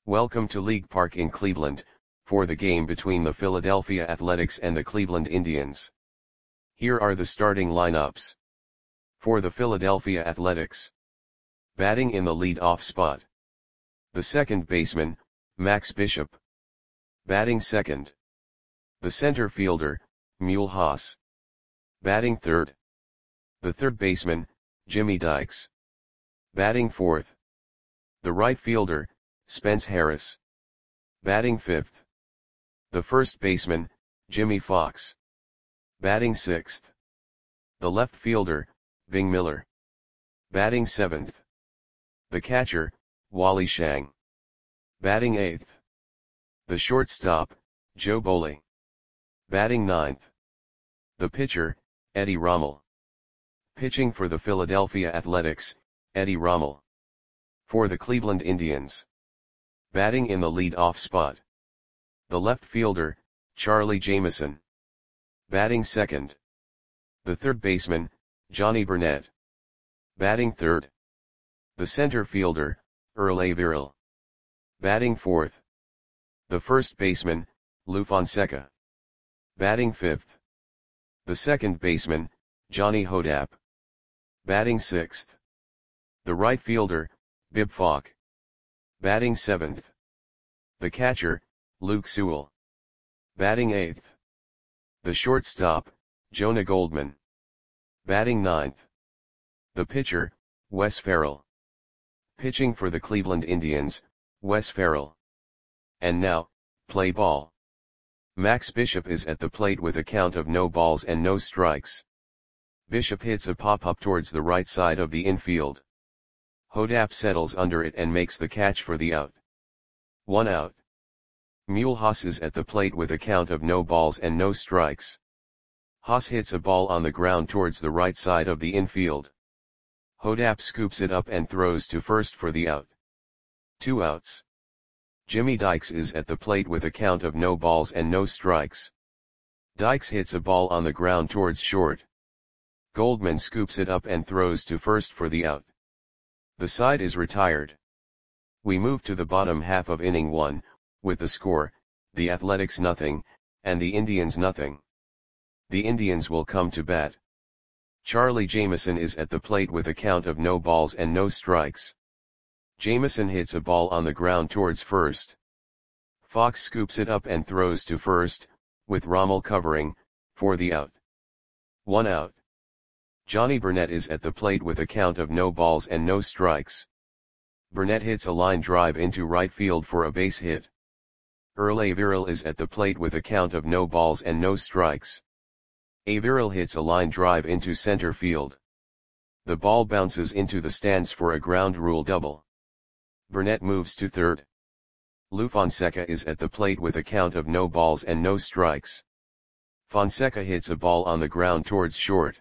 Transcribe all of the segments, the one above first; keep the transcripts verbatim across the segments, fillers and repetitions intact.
Welcome to League Park in Cleveland, for the game between the Philadelphia Athletics and the Cleveland Indians. Here are the starting lineups. For the Philadelphia Athletics. Batting in the lead-off spot. The second baseman, Max Bishop. Batting second. The center fielder, Mule Haas. Batting third. The third baseman, Jimmy Dykes. Batting fourth. The right fielder, Spence Harris. Batting fifth. The first baseman, Jimmy Fox. Batting sixth. The left fielder, Bing Miller. Batting seventh. The catcher, Wally Shang. Batting eighth. The shortstop, Joe Boley. Batting ninth. The pitcher, Eddie Rommel. Pitching for the Philadelphia Athletics, Eddie Rommel. For the Cleveland Indians. Batting in the lead-off spot. The left fielder, Charlie Jameson. Batting second. The third baseman, Johnny Burnett. Batting third. The center fielder, Earl Averill. Batting fourth. The first baseman, Lou Fonseca. Batting fifth. The second baseman, Johnny Hodap. Batting sixth. The right fielder, Bib Falk. Batting seventh. The catcher, Luke Sewell. Batting eighth. The shortstop, Jonah Goldman. Batting ninth. The pitcher, Wes Farrell. Pitching for the Cleveland Indians, Wes Farrell. And now, play ball. Max Bishop is at the plate with a count of no balls and no strikes. Bishop hits a pop-up towards the right side of the infield. Hodap settles under it and makes the catch for the out. One out. Mule Haas is at the plate with a count of no balls and no strikes. Haas hits a ball on the ground towards the right side of the infield. Hodap scoops it up and throws to first for the out. Two outs. Jimmy Dykes is at the plate with a count of no balls and no strikes. Dykes hits a ball on the ground towards short. Goldman scoops it up and throws to first for the out. The side is retired. We move to the bottom half of inning one, with the score, the Athletics nothing, and the Indians nothing. The Indians will come to bat. Charlie Jameson is at the plate with a count of no balls and no strikes. Jameson hits a ball on the ground towards first. Fox scoops it up and throws to first, with Rommel covering, for the out. One out. Johnny Burnett is at the plate with a count of no balls and no strikes. Burnett hits a line drive into right field for a base hit. Earl Averill is at the plate with a count of no balls and no strikes. Averill hits a line drive into center field. The ball bounces into the stands for a ground rule double. Burnett moves to third. Lou Fonseca is at the plate with a count of no balls and no strikes. Fonseca hits a ball on the ground towards short.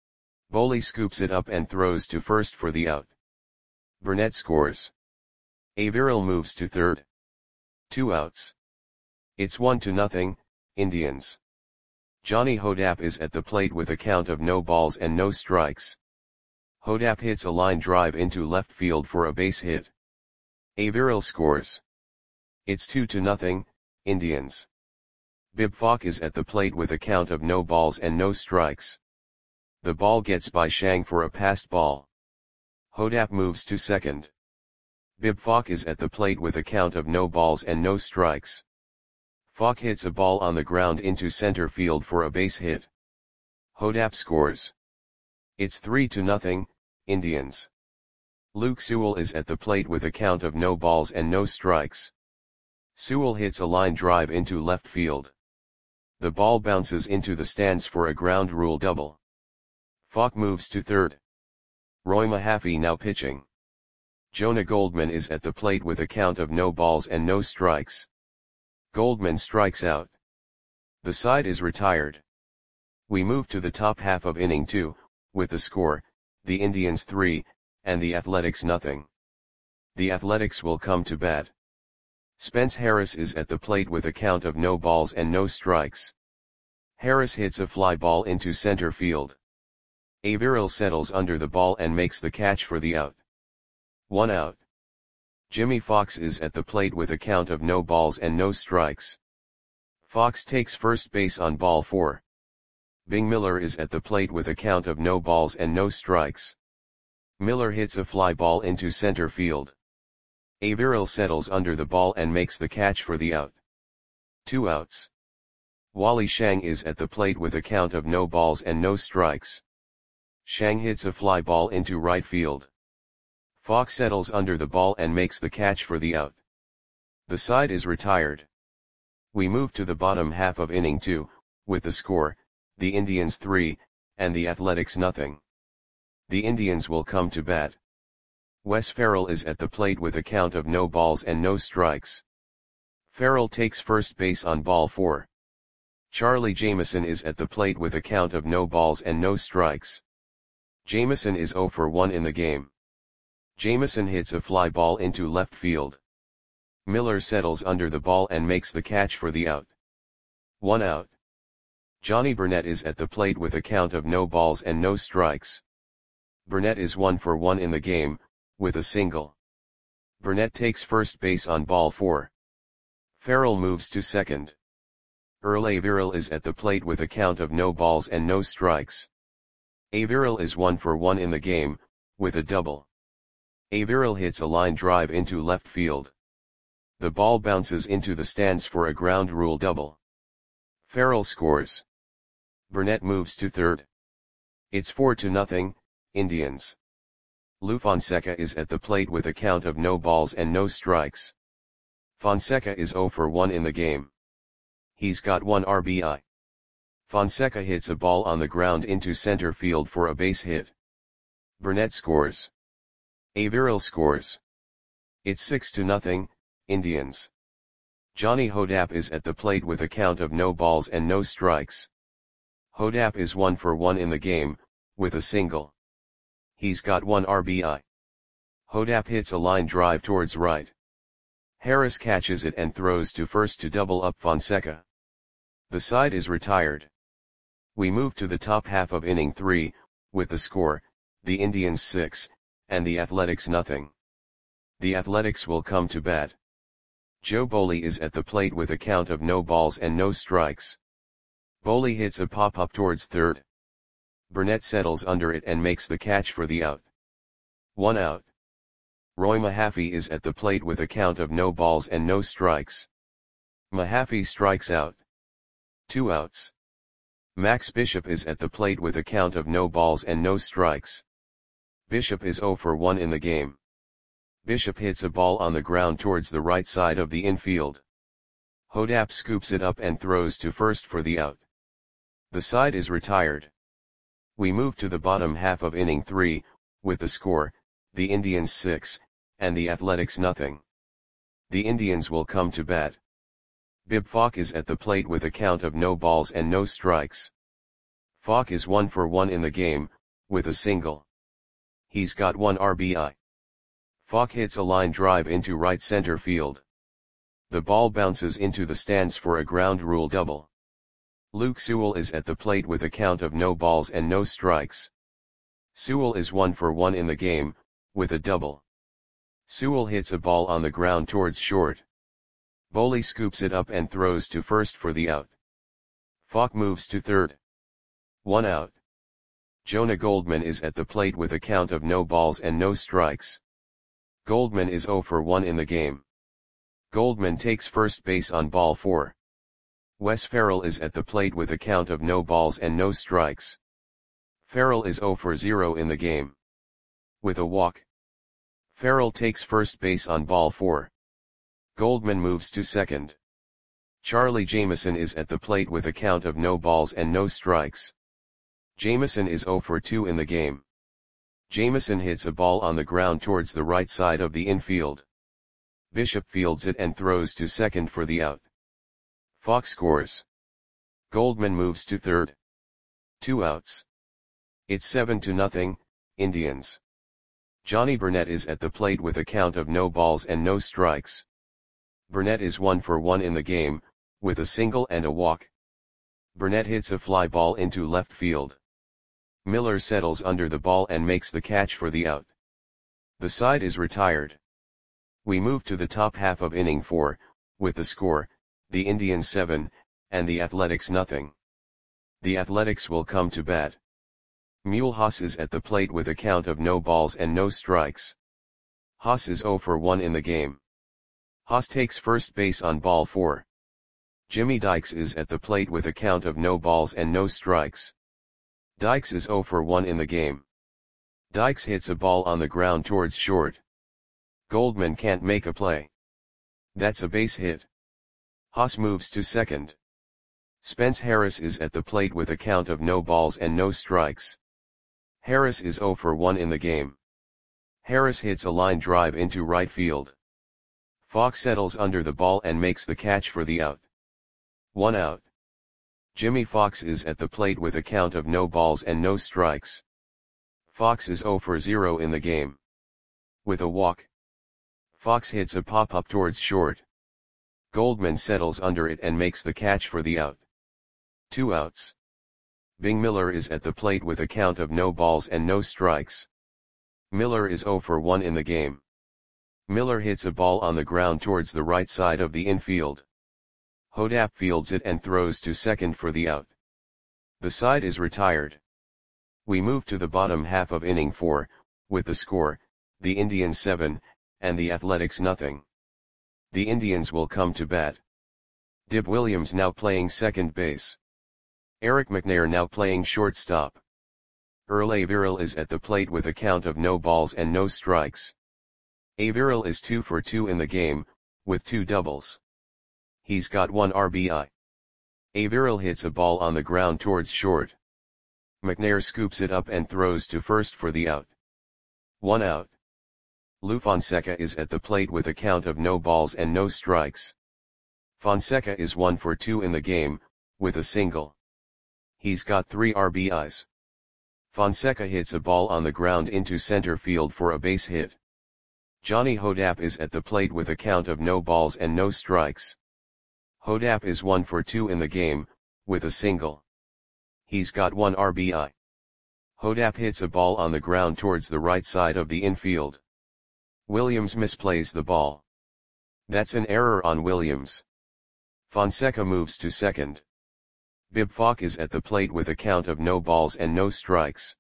Boley scoops it up and throws to first for the out. Burnett scores. Averill moves to third. Two outs. It's one to nothing, Indians. Johnny Hodap is at the plate with a count of no balls and no strikes. Hodap hits a line drive into left field for a base hit. Averill scores. It's two to nothing, Indians. Bib Falk is at the plate with a count of no balls and no strikes. The ball gets by Shang for a passed ball. Hodap moves to second. Bib Falk is at the plate with a count of no balls and no strikes. Falk hits a ball on the ground into center field for a base hit. Hodap scores. It's three to nothing, Indians. Luke Sewell is at the plate with a count of no balls and no strikes. Sewell hits a line drive into left field. The ball bounces into the stands for a ground rule double. Falk moves to third. Roy Mahaffey now pitching. Jonah Goldman is at the plate with a count of no balls and no strikes. Goldman strikes out. The side is retired. We move to the top half of inning two, with the score, the Indians three, and the Athletics nothing. The Athletics will come to bat. Spence Harris is at the plate with a count of no balls and no strikes. Harris hits a fly ball into center field. Averill settles under the ball and makes the catch for the out. One out. Jimmy Fox is at the plate with a count of no balls and no strikes. Fox takes first base on ball four. Bing Miller is at the plate with a count of no balls and no strikes. Miller hits a fly ball into center field. Averill settles under the ball and makes the catch for the out. Two outs. Wally Shang is at the plate with a count of no balls and no strikes. Shang hits a fly ball into right field. Fox settles under the ball and makes the catch for the out. The side is retired. We move to the bottom half of inning two, with the score, the Indians three, and the Athletics nothing. The Indians will come to bat. Wes Ferrell is at the plate with a count of no balls and no strikes. Ferrell takes first base on ball four. Charlie Jameson is at the plate with a count of no balls and no strikes. Jameson is oh for one in the game. Jameson hits a fly ball into left field. Miller settles under the ball and makes the catch for the out. One out. Johnny Burnett is at the plate with a count of no balls and no strikes. Burnett is one for one in the game, with a single. Burnett takes first base on ball four. Ferrell moves to second. Earl Averill is at the plate with a count of no balls and no strikes. Averill is one for one in the game, with a double. Averill hits a line drive into left field. The ball bounces into the stands for a ground rule double. Ferrell scores. Burnett moves to third. It's four to nothing, Indians. Lou Fonseca is at the plate with a count of no balls and no strikes. Fonseca is oh for one in the game. He's got one R B I. Fonseca hits a ball on the ground into center field for a base hit. Burnett scores. Averill scores. It's six to nothing, Indians. Johnny Hodapp is at the plate with a count of no balls and no strikes. Hodapp is one for one in the game, with a single. He's got one R B I. Hodapp hits a line drive towards right. Harris catches it and throws to first to double up Fonseca. The side is retired. We move to the top half of inning three, with the score, the Indians six, and the Athletics nothing. The Athletics will come to bat. Joe Boley is at the plate with a count of no balls and no strikes. Boley hits a pop-up towards third. Burnett settles under it and makes the catch for the out. One out. Roy Mahaffey is at the plate with a count of no balls and no strikes. Mahaffey strikes out. Two outs. Max Bishop is at the plate with a count of no balls and no strikes. Bishop is oh for one in the game. Bishop hits a ball on the ground towards the right side of the infield. Hodapp scoops it up and throws to first for the out. The side is retired. We move to the bottom half of inning three, with the score, the Indians six, and the Athletics nothing. The Indians will come to bat. Bib Falk is at the plate with a count of no balls and no strikes. Falk is one for one in the game, with a single. He's got one R B I. Falk hits a line drive into right center field. The ball bounces into the stands for a ground rule double. Luke Sewell is at the plate with a count of no balls and no strikes. Sewell is one for one in the game, with a double. Sewell hits a ball on the ground towards short. Boley scoops it up and throws to first for the out. Falk moves to third. One out. Jonah Goldman is at the plate with a count of no balls and no strikes. Goldman is oh for one in the game. Goldman takes first base on ball four. Wes Ferrell is at the plate with a count of no balls and no strikes. Ferrell is oh for zero in the game. With a walk. Ferrell takes first base on ball four. Goldman moves to second. Charlie Jameson is at the plate with a count of no balls and no strikes. Jameson is oh for two in the game. Jameson hits a ball on the ground towards the right side of the infield. Bishop fields it and throws to second for the out. Fox scores. Goldman moves to third. Two outs. It's seven to nothing, Indians. Johnny Burnett is at the plate with a count of no balls and no strikes. Burnett is one for one in the game, with a single and a walk. Burnett hits a fly ball into left field. Miller settles under the ball and makes the catch for the out. The side is retired. We move to the top half of inning four, with the score, the Indians seven, and the Athletics nothing. The Athletics will come to bat. Mule Haas is at the plate with a count of no balls and no strikes. Haas is oh for one in the game. Haas takes first base on ball four. Jimmy Dykes is at the plate with a count of no balls and no strikes. Dykes is oh for one in the game. Dykes hits a ball on the ground towards short. Goldman can't make a play. That's a base hit. Haas moves to second. Spence Harris is at the plate with a count of no balls and no strikes. Harris is oh for one in the game. Harris hits a line drive into right field. Fox settles under the ball and makes the catch for the out. One out. Jimmy Fox is at the plate with a count of no balls and no strikes. Fox is oh for zero in the game. With a walk. Fox hits a pop-up towards short. Goldman settles under it and makes the catch for the out. Two outs. Bing Miller is at the plate with a count of no balls and no strikes. Miller is oh for one in the game. Miller hits a ball on the ground towards the right side of the infield. Hodap fields it and throws to second for the out. The side is retired. We move to the bottom half of inning four, with the score, the Indians seven, and the Athletics nothing. The Indians will come to bat. Dib Williams now playing second base. Eric McNair now playing shortstop. Earl Averill is at the plate with a count of no balls and no strikes. Averill is two for two in the game, with two doubles. He's got one R B I. Averill hits a ball on the ground towards short. McNair scoops it up and throws to first for the out. One out. Lou Fonseca is at the plate with a count of no balls and no strikes. Fonseca is one for two in the game, with a single. He's got three R B Is. Fonseca hits a ball on the ground into center field for a base hit. Johnny Hodap is at the plate with a count of no balls and no strikes. Hodap is one for two in the game, with a single. He's got one R B I. Hodap hits a ball on the ground towards the right side of the infield. Williams misplays the ball. That's an error on Williams. Fonseca moves to second. Bib Falk is at the plate with a count of no balls and no strikes.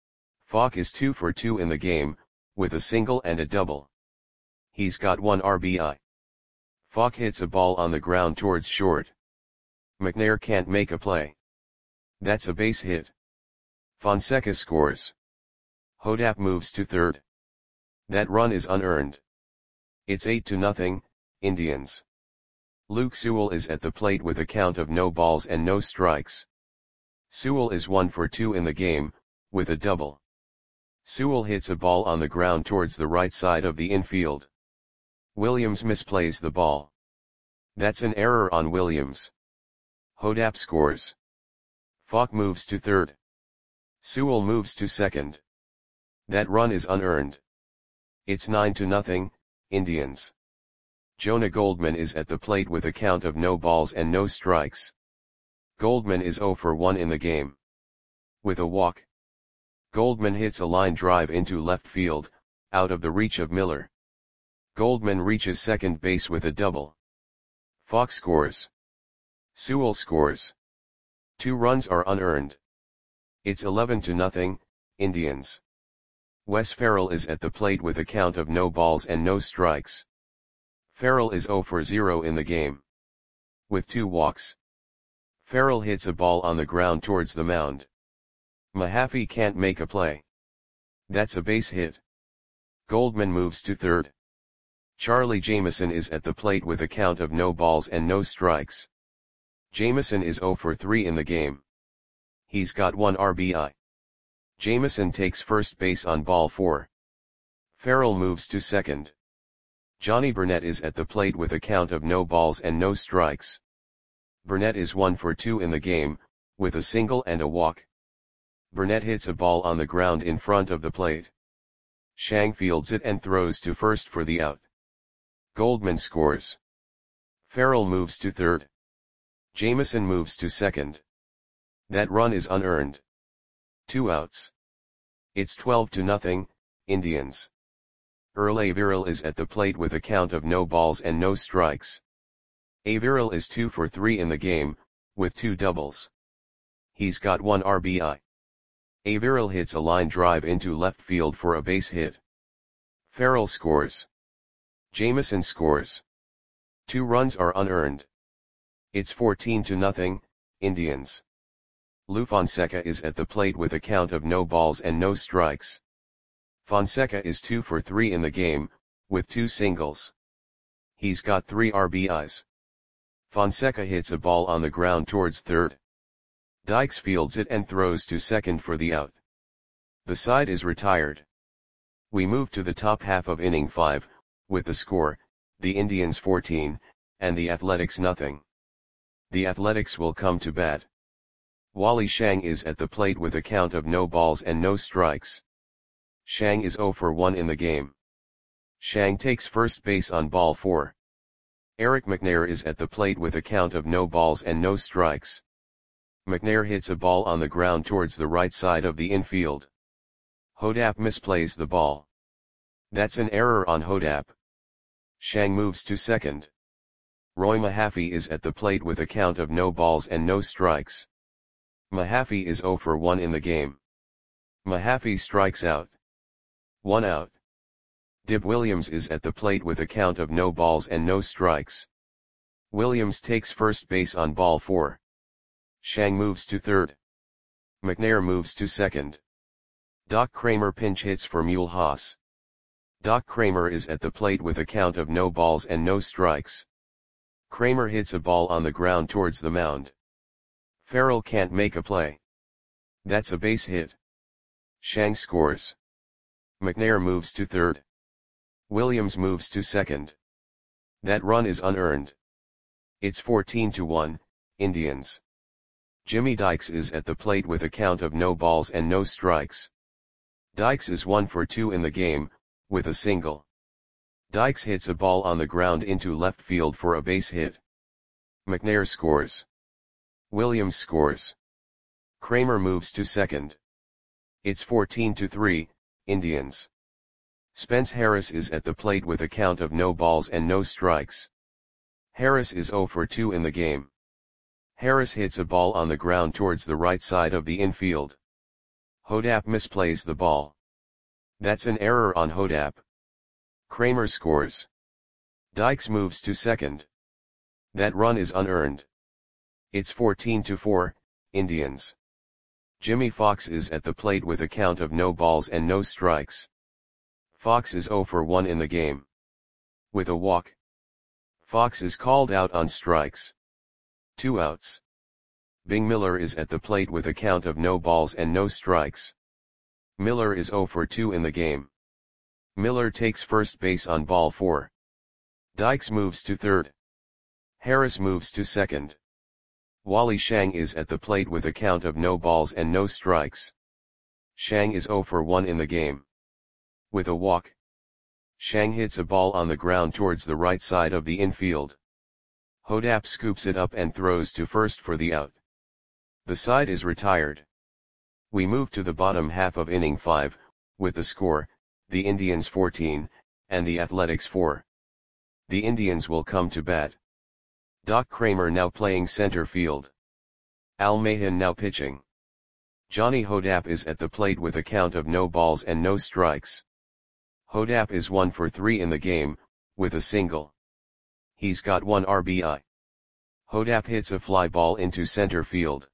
Falk is two for two in the game, with a single and a double. He's got one R B I. Falk hits a ball on the ground towards short. McNair can't make a play. That's a base hit. Fonseca scores. Hodap moves to third. That run is unearned. It's eight to nothing, Indians. Luke Sewell is at the plate with a count of no balls and no strikes. Sewell is one for two in the game, with a double. Sewell hits a ball on the ground towards the right side of the infield. Williams misplays the ball. That's an error on Williams. Hodap scores. Falk moves to third. Sewell moves to second. That run is unearned. It's nine to nothing, Indians. Jonah Goldman is at the plate with a count of no balls and no strikes. Goldman is oh for one in the game. With a walk. Goldman hits a line drive into left field, out of the reach of Miller. Goldman reaches second base with a double. Fox scores. Sewell scores. Two runs are unearned. It's eleven to nothing, Indians. Wes Farrell is at the plate with a count of no balls and no strikes. Farrell is oh for zero in the game. With two walks. Farrell hits a ball on the ground towards the mound. Mahaffey can't make a play. That's a base hit. Goldman moves to third. Charlie Jameson is at the plate with a count of no balls and no strikes. Jameson is oh for three in the game. He's got one R B I. Jameson takes first base on ball four. Farrell moves to second. Johnny Burnett is at the plate with a count of no balls and no strikes. Burnett is one for two in the game, with a single and a walk. Burnett hits a ball on the ground in front of the plate. Shang fields it and throws to first for the out. Goldman scores. Farrell moves to third. Jameson moves to second. That run is unearned. Two outs. It's twelve to nothing, Indians. Earl Averill is at the plate with a count of no balls and no strikes. Averill is two for three in the game, with two doubles. He's got one R B I. Averill hits a line drive into left field for a base hit. Farrell scores. Jamison scores. Two runs are unearned. It's fourteen to nothing, Indians. Lou Fonseca is at the plate with a count of no balls and no strikes. Fonseca is two for three in the game, with two singles. He's got three R B Is. Fonseca hits a ball on the ground towards third. Dykes fields it and throws to second for the out. The side is retired. We move to the top half of inning five, with the score, the Indians fourteen, and the Athletics nothing. The Athletics will come to bat. Wally Shang is at the plate with a count of no balls and no strikes. Shang is zero for one in the game. Shang takes first base on ball four. Eric McNair is at the plate with a count of no balls and no strikes. McNair hits a ball on the ground towards the right side of the infield. Hodap misplays the ball. That's an error on Hodap. Shang moves to second. Roy Mahaffey is at the plate with a count of no balls and no strikes. Mahaffey is zero for one in the game. Mahaffey strikes out. One out. Dib Williams is at the plate with a count of no balls and no strikes. Williams takes first base on ball four. Shang moves to third. McNair moves to second. Doc Kramer pinch hits for Mulhouse. Doc Kramer is at the plate with a count of no balls and no strikes. Kramer hits a ball on the ground towards the mound. Farrell can't make a play. That's a base hit. Shang scores. McNair moves to third. Williams moves to second. That run is unearned. It's fourteen to one, Indians. Jimmy Dykes is at the plate with a count of no balls and no strikes. Dykes is one for two in the game, with a single. Dykes hits a ball on the ground into left field for a base hit. McNair scores. Williams scores. Kramer moves to second. It's fourteen to three, Indians. Spence Harris is at the plate with a count of no balls and no strikes. Harris is zero for two in the game. Harris hits a ball on the ground towards the right side of the infield. Hodap misplays the ball. That's an error on Hodap. Kramer scores. Dykes moves to second. That run is unearned. It's fourteen to four, Indians. Jimmy Fox is at the plate with a count of no balls and no strikes. Fox is zero for one in the game. With a walk. Fox is called out on strikes. Two outs. Bing Miller is at the plate with a count of no balls and no strikes. Miller is zero for two in the game. Miller takes first base on ball four. Dykes moves to third. Harris moves to second. Wally Shang is at the plate with a count of no balls and no strikes. Shang is zero for one in the game. With a walk. Shang hits a ball on the ground towards the right side of the infield. Hodap scoops it up and throws to first for the out. The side is retired. We move to the bottom half of inning five, with the score, the Indians fourteen, and the Athletics four. The Indians will come to bat. Doc Kramer now playing center field. Al Mahan now pitching. Johnny Hodap is at the plate with a count of no balls and no strikes. Hodap is one for three in the game, with a single. He's got one R B I. Hodap hits a fly ball into center field.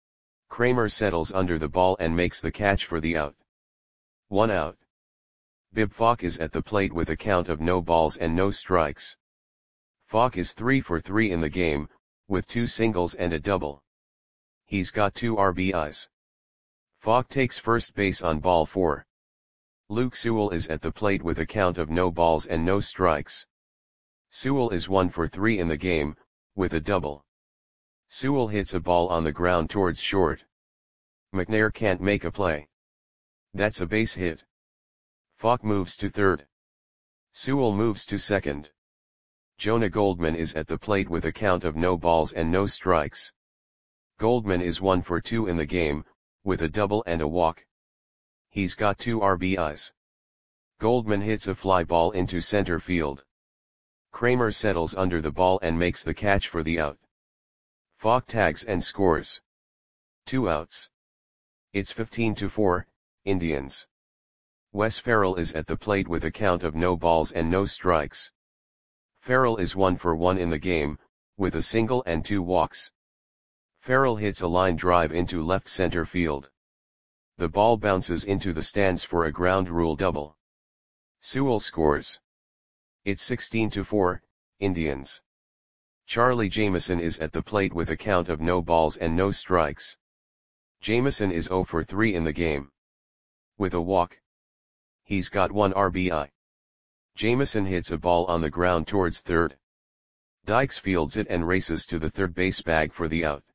Kramer settles under the ball and makes the catch for the out. One out. Bib Falk is at the plate with a count of no balls and no strikes. Falk is three for three in the game, with two singles and a double. He's got two R B Is. Falk takes first base on ball four. Luke Sewell is at the plate with a count of no balls and no strikes. Sewell is one for three in the game, with a double. Sewell hits a ball on the ground towards short. McNair can't make a play. That's a base hit. Falk moves to third. Sewell moves to second. Jonah Goldman is at the plate with a count of no balls and no strikes. Goldman is one for two in the game, with a double and a walk. He's got two R B Is. Goldman hits a fly ball into center field. Kramer settles under the ball and makes the catch for the out. Falk tags and scores. Two outs. It's fifteen to four, Indians. Wes Ferrell is at the plate with a count of no balls and no strikes. Ferrell is one for one in the game, with a single and two walks. Ferrell hits a line drive into left center field. The ball bounces into the stands for a ground rule double. Sewell scores. It's sixteen to four, Indians. Charlie Jameson is at the plate with a count of no balls and no strikes. Jameson is zero for three in the game. With a walk. He's got one R B I. Jameson hits a ball on the ground towards third. Dykes fields it and races to the third base bag for the out.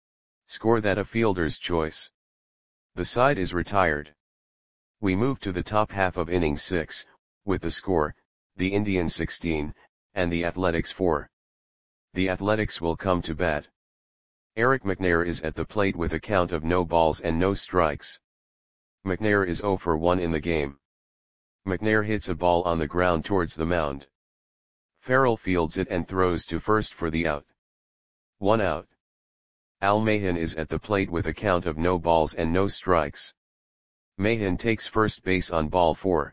Score that a fielder's choice. The side is retired. We move to the top half of inning six, with the score, the Indians sixteen, and the Athletics four. The Athletics will come to bat. Eric McNair is at the plate with a count of no balls and no strikes. McNair is zero for one in the game. McNair hits a ball on the ground towards the mound. Ferrell fields it and throws to first for the out. One out. Al Mahan is at the plate with a count of no balls and no strikes. Mahan takes first base on ball four.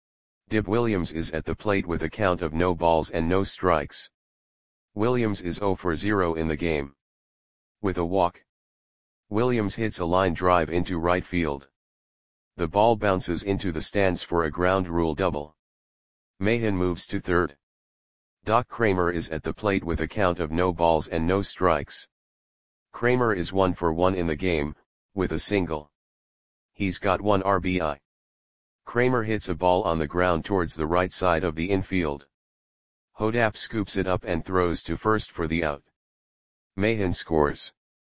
Dib Williams is at the plate with a count of no balls and no strikes. Williams is zero for zero in the game. With a walk. Williams hits a line drive into right field. The ball bounces into the stands for a ground rule double. Mahan moves to third. Doc Kramer is at the plate with a count of no balls and no strikes. Kramer is one for one in the game, with a single. He's got one R B I. Kramer hits a ball on the ground towards the right side of the infield. Hodap scoops it up and throws to first for the out. Mahan scores.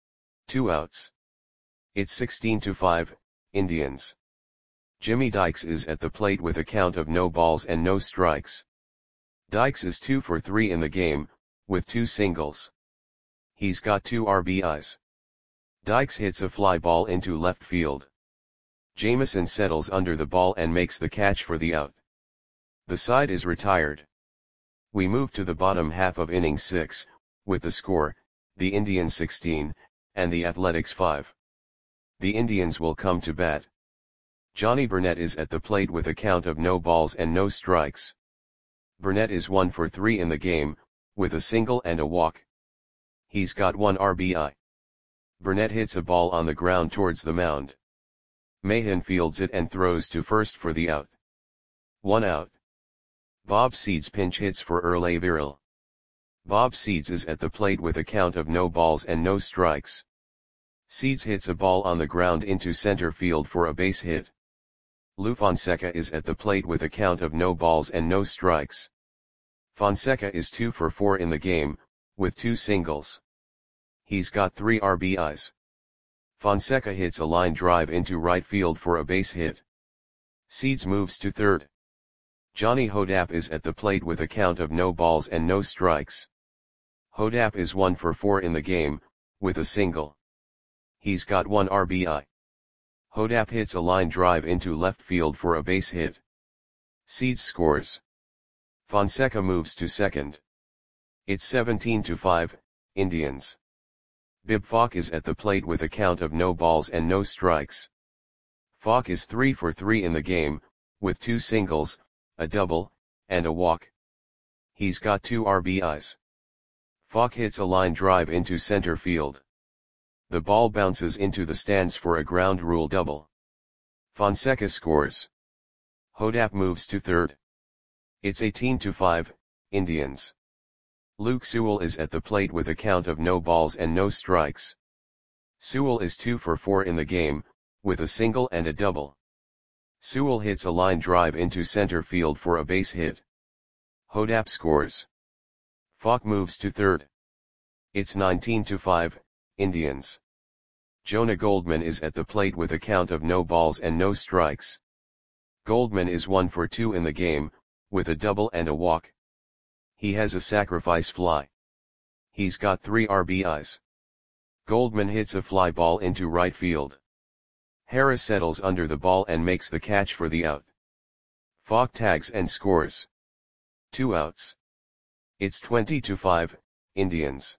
Two outs. It's sixteen to five, Indians. Jimmy Dykes is at the plate with a count of no balls and no strikes. Dykes is two for three in the game, with two singles. He's got two R B Is. Dykes hits a fly ball into left field. Jameson settles under the ball and makes the catch for the out. The side is retired. We move to the bottom half of inning six, with the score, the Indians sixteen, and the Athletics five. The Indians will come to bat. Johnny Burnett is at the plate with a count of no balls and no strikes. Burnett is one for three in the game, with a single and a walk. He's got one R B I. Burnett hits a ball on the ground towards the mound. Mahan fields it and throws to first for the out. One out. Bob Seeds pinch hits for Earl Averill. Bob Seeds is at the plate with a count of no balls and no strikes. Seeds hits a ball on the ground into center field for a base hit. Lou Fonseca is at the plate with a count of no balls and no strikes. Fonseca is two for four in the game, with two singles. He's got three R B Is. Fonseca hits a line drive into right field for a base hit. Seeds moves to third. Johnny Hodap is at the plate with a count of no balls and no strikes. Hodap is one for four in the game, with a single. He's got one R B I. Hodap hits a line drive into left field for a base hit. Seeds scores. Fonseca moves to second. It's seventeen to five, Indians. Bib Falk is at the plate with a count of no balls and no strikes. Falk is three for three in the game, with two singles, a double, and a walk. He's got two R B Is. Falk hits a line drive into center field. The ball bounces into the stands for a ground rule double. Fonseca scores. Hodap moves to third. It's eighteen to five, Indians. Luke Sewell is at the plate with a count of no balls and no strikes. Sewell is two for four in the game, with a single and a double. Sewell hits a line drive into center field for a base hit. Hodap scores. Falk moves to third. It's nineteen to five, Indians. Jonah Goldman is at the plate with a count of no balls and no strikes. Goldman is one for two in the game, with a double and a walk. He has a sacrifice fly. He's got three R B Is. Goldman hits a fly ball into right field. Harris settles under the ball and makes the catch for the out. Falk tags and scores. Two outs. It's twenty to five, Indians.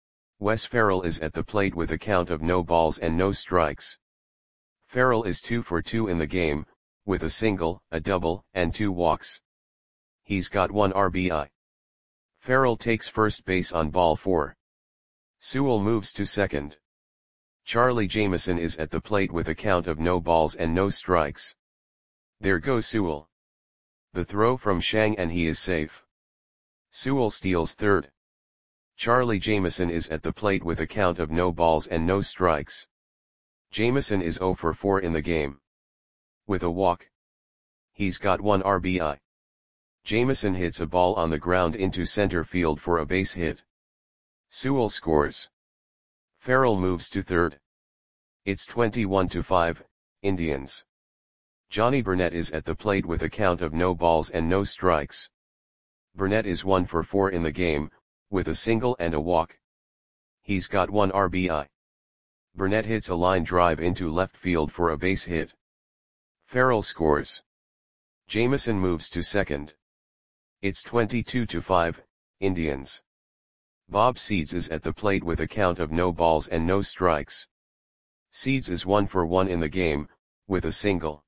Wes Ferrell is at the plate with a count of no balls and no strikes. Ferrell is two for two in the game, with a single, a double, and two walks. He's got one R B I. Ferrell takes first base on ball four. Sewell moves to second. Charlie Jameson is at the plate with a count of no balls and no strikes. There goes Sewell. The throw from Shang and he is safe. Sewell steals third. Charlie Jameson is at the plate with a count of no balls and no strikes. Jameson is zero for four in the game. With a walk. He's got one R B I. Jameson hits a ball on the ground into center field for a base hit. Sewell scores. Ferrell moves to third. It's twenty-one to five, Indians. Johnny Burnett is at the plate with a count of no balls and no strikes. Burnett is one for four in the game, with a single and a walk. He's got one R B I. Burnett hits a line drive into left field for a base hit. Ferrell scores. Jameson moves to second. It's twenty-two to five, Indians. Bob Seeds is at the plate with a count of no balls and no strikes. Seeds is one for one in the game, with a single.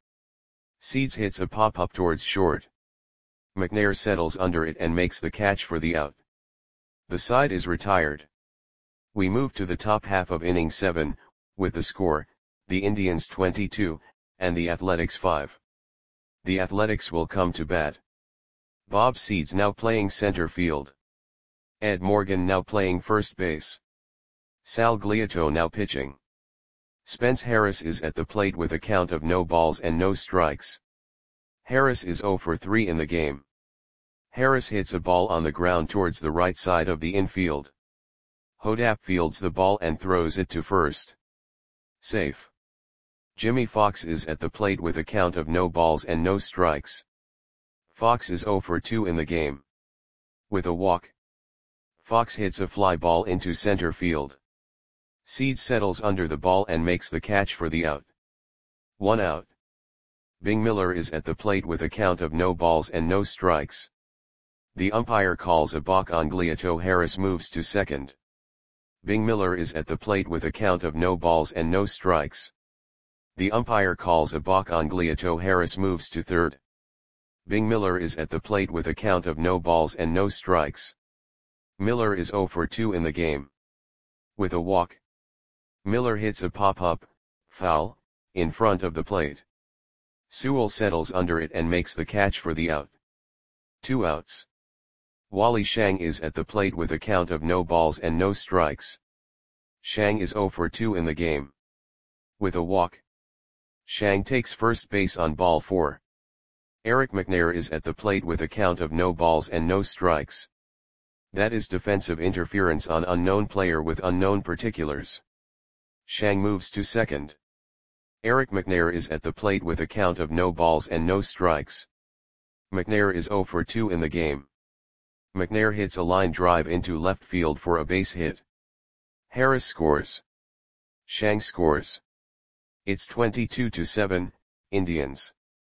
Seeds hits a pop-up towards short. McNair settles under it and makes the catch for the out. The side is retired. We move to the top half of inning seven, with the score, the Indians twenty-two, and the Athletics five. The Athletics will come to bat. Bob Seeds now playing center field. Ed Morgan now playing first base. Sal Gliato now pitching. Spence Harris is at the plate with a count of no balls and no strikes. Harris is zero for three in the game. Harris hits a ball on the ground towards the right side of the infield. Hodap fields the ball and throws it to first. Safe. Jimmy Fox is at the plate with a count of no balls and no strikes. Fox is zero for two in the game. With a walk. Fox hits a fly ball into center field. Seeds settles under the ball and makes the catch for the out. One out. Bing Miller is at the plate with a count of no balls and no strikes. The umpire calls a balk on Gliato. Harris moves to second. Bing Miller is at the plate with a count of no balls and no strikes. The umpire calls a balk on Gliato. Harris moves to third. Bing Miller is at the plate with a count of no balls and no strikes. Miller is zero for two in the game. With a walk. Miller hits a pop-up, foul, in front of the plate. Sewell settles under it and makes the catch for the out. Two outs. Wally Shang is at the plate with a count of no balls and no strikes. Shang is zero for two in the game. With a walk. Shang takes first base on ball four. Eric McNair is at the plate with a count of no balls and no strikes. That is defensive interference on unknown player with unknown particulars. Shang moves to second. Eric McNair is at the plate with a count of no balls and no strikes. McNair is zero for two in the game. McNair hits a line drive into left field for a base hit. Harris scores. Shang scores. It's twenty-two to seven, Indians.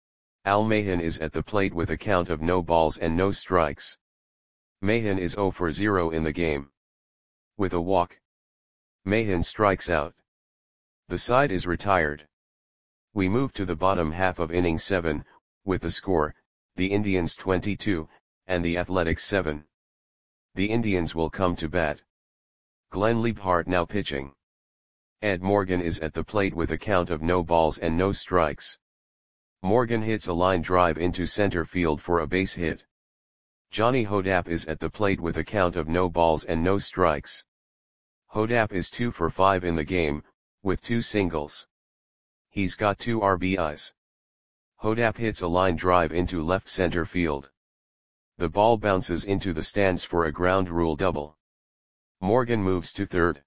Al Mahan is at the plate with a count of no balls and no strikes. Mahan is zero for zero in the game. With a walk. Mahan strikes out. The side is retired. We move to the bottom half of inning seven, with the score, the Indians twenty-two, and the Athletics seven. The Indians will come to bat. Glenn Liebhart now pitching. Ed Morgan is at the plate with a count of no balls and no strikes. Morgan hits a line drive into center field for a base hit. Johnny Hodap is at the plate with a count of no balls and no strikes. Hodap is two for five in the game, with two singles. He's got two R B Is. Hodap hits a line drive into left center field. The ball bounces into the stands for a ground rule double. Morgan moves to third.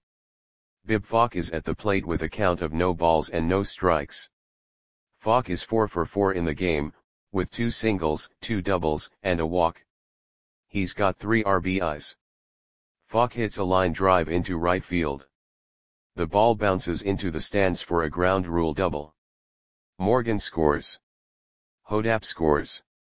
Bib Falk is at the plate with a count of no balls and no strikes. Falk is four for four in the game, with two singles, two doubles, and a walk. He's got three R B Is. Falk hits a line drive into right field. The ball bounces into the stands for a ground rule double. Morgan scores. Hodap scores.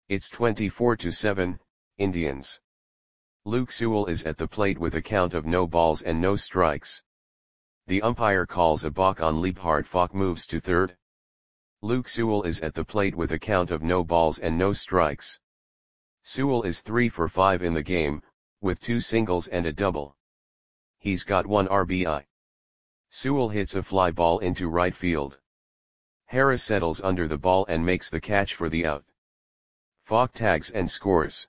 It's twenty-four to seven, Indians. Luke Sewell is at the plate with a count of no balls and no strikes. The umpire calls a balk on Liebhard. Falk moves to third. Luke Sewell is at the plate with a count of no balls and no strikes. Sewell is three for five in the game, with two singles and a double. He's got one R B I. Sewell hits a fly ball into right field. Harris settles under the ball and makes the catch for the out. Falk tags and scores.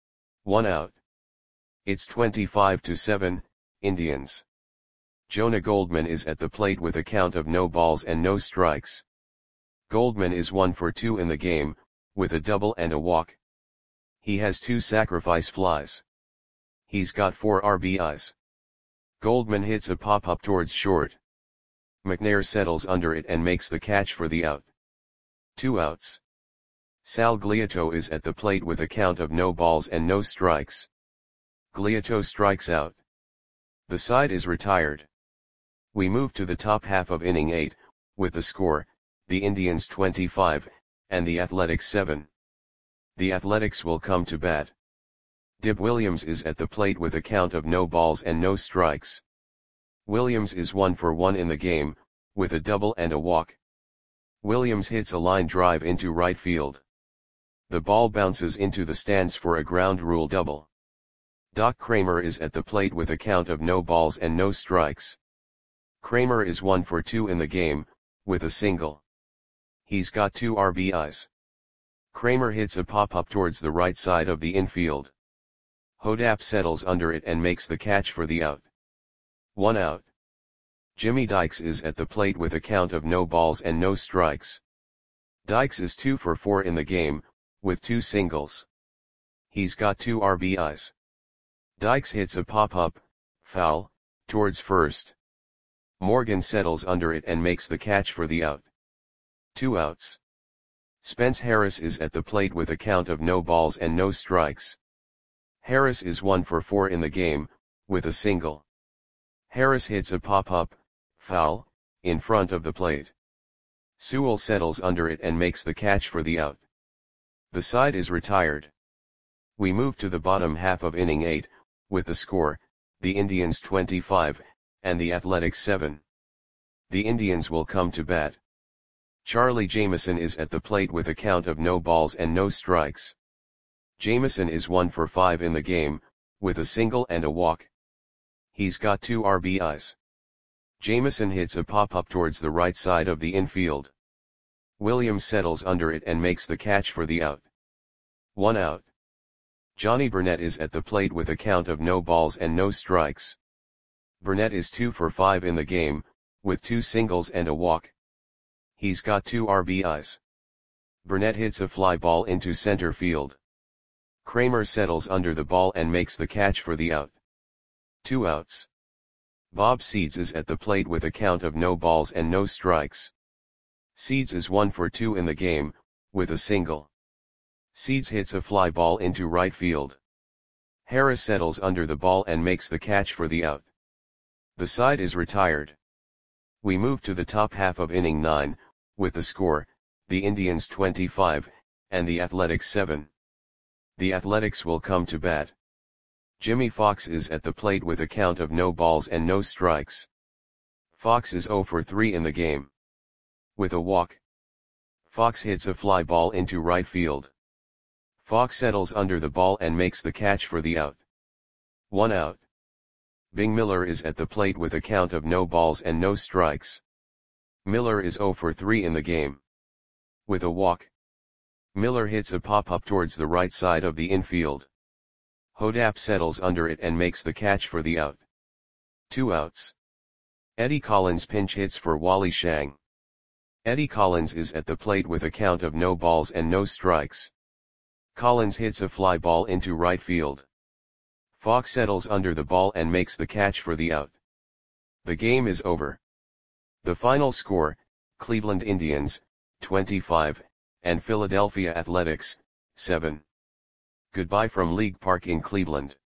One out. It's twenty-five to seven, Indians. Jonah Goldman is at the plate with a count of no balls and no strikes. Goldman is one for two in the game, with a double and a walk. He has two sacrifice flies. He's got four R B Is. Goldman hits a pop-up towards short. McNair settles under it and makes the catch for the out. Two outs. Sal Gliato is at the plate with a count of no balls and no strikes. Gliato strikes out. The side is retired. We move to the top half of inning eight, with the score, the Indians twenty-five, and the Athletics seven. The Athletics will come to bat. Dib Williams is at the plate with a count of no balls and no strikes. Williams is one for one in the game, with a double and a walk. Williams hits a line drive into right field. The ball bounces into the stands for a ground rule double. Doc Kramer is at the plate with a count of no balls and no strikes. Kramer is one for two in the game, with a single. He's got two R B Is. Kramer hits a pop-up towards the right side of the infield. Hodap settles under it and makes the catch for the out. One out. Jimmy Dykes is at the plate with a count of no balls and no strikes. Dykes is two for four in the game, with two singles. He's got two R B Is. Dykes hits a pop-up, foul, towards first. Morgan settles under it and makes the catch for the out. Two outs. Spence Harris is at the plate with a count of no balls and no strikes. Harris is one for four in the game, with a single. Harris hits a pop-up, foul, in front of the plate. Sewell settles under it and makes the catch for the out. The side is retired. We move to the bottom half of inning eight, with the score, the Indians twenty-five, and the Athletics seven. The Indians will come to bat. Charlie Jameson is at the plate with a count of no balls and no strikes. Jameson is one for five in the game, with a single and a walk. He's got two R B Is. Jameson hits a pop-up towards the right side of the infield. Williams settles under it and makes the catch for the out. One out. Johnny Burnett is at the plate with a count of no balls and no strikes. Burnett is two for five in the game, with two singles and a walk. He's got two R B Is. Burnett hits a fly ball into center field. Kramer settles under the ball and makes the catch for the out. Two outs. Bob Seeds is at the plate with a count of no balls and no strikes. Seeds is one for two in the game, with a single. Seeds hits a fly ball into right field. Harris settles under the ball and makes the catch for the out. The side is retired. We move to the top half of inning nine, with the score, the Indians twenty-five, and the Athletics seven. The Athletics will come to bat. Jimmy Fox is at the plate with a count of no balls and no strikes. Fox is zero for three in the game. With a walk. Fox hits a fly ball into right field. Fox settles under the ball and makes the catch for the out. One out. Bing Miller is at the plate with a count of no balls and no strikes. Miller is zero for three in the game. With a walk. Miller hits a pop-up towards the right side of the infield. Hodap settles under it and makes the catch for the out. Two outs. Eddie Collins pinch hits for Wally Shang. Eddie Collins is at the plate with a count of no balls and no strikes. Collins hits a fly ball into right field. Fox settles under the ball and makes the catch for the out. The game is over. The final score, Cleveland Indians, twenty-five, and Philadelphia Athletics, seven. Goodbye from League Park in Cleveland.